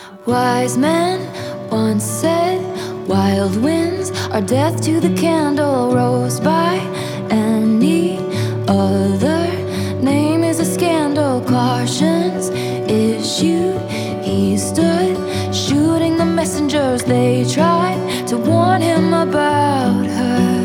Wise men once said, wild winds are death to the candle. Rose by any other name is a scandal. Cautions issued, he stood shooting the messengers. They tried to warn him about her.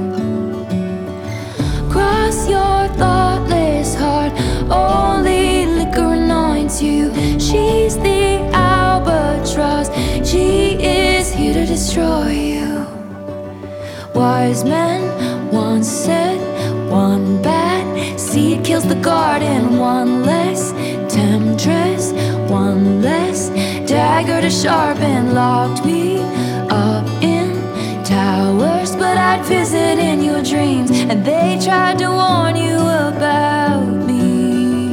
Cross your thoughtless heart, only liquor anoints you. She's the albatross, she is here to destroy you. Wise men once said, one bad seed kills the garden. One less temptress, one less dagger to sharpen. Locked me up in towers, but I'd visit in your dreams, and they tried to warn you about me.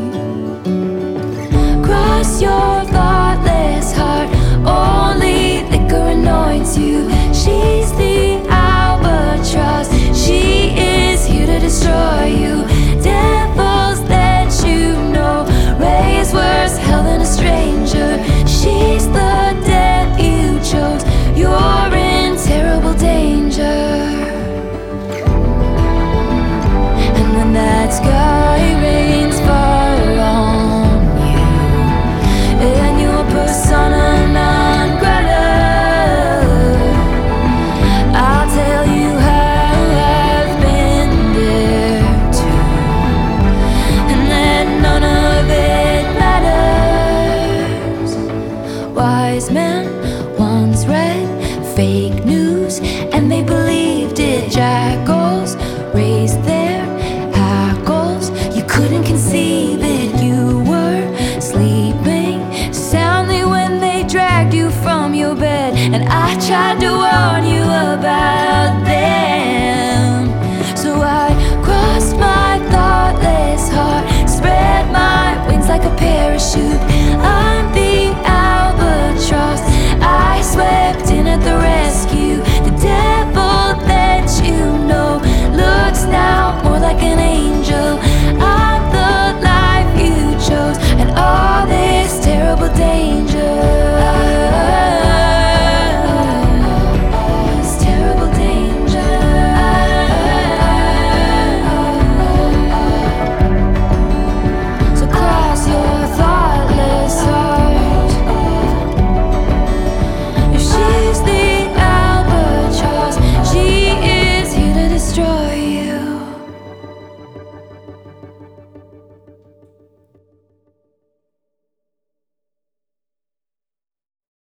Cross your thoughtless heart, only liquor anoints you. She's the albatross, she is here to destroy you. Devils that you know raise worse hell than a stranger. She's the death you chose, you're in terrible danger. And when that sky rains fire on you, and your persona non grata, I'll tell you how I've been there too, and that none of it matters. Wise men once read fake news, and they believed it. Jackals raised their hackles, you couldn't conceive it. You were sleeping soundly when they dragged you from your bed, and I tried to warn you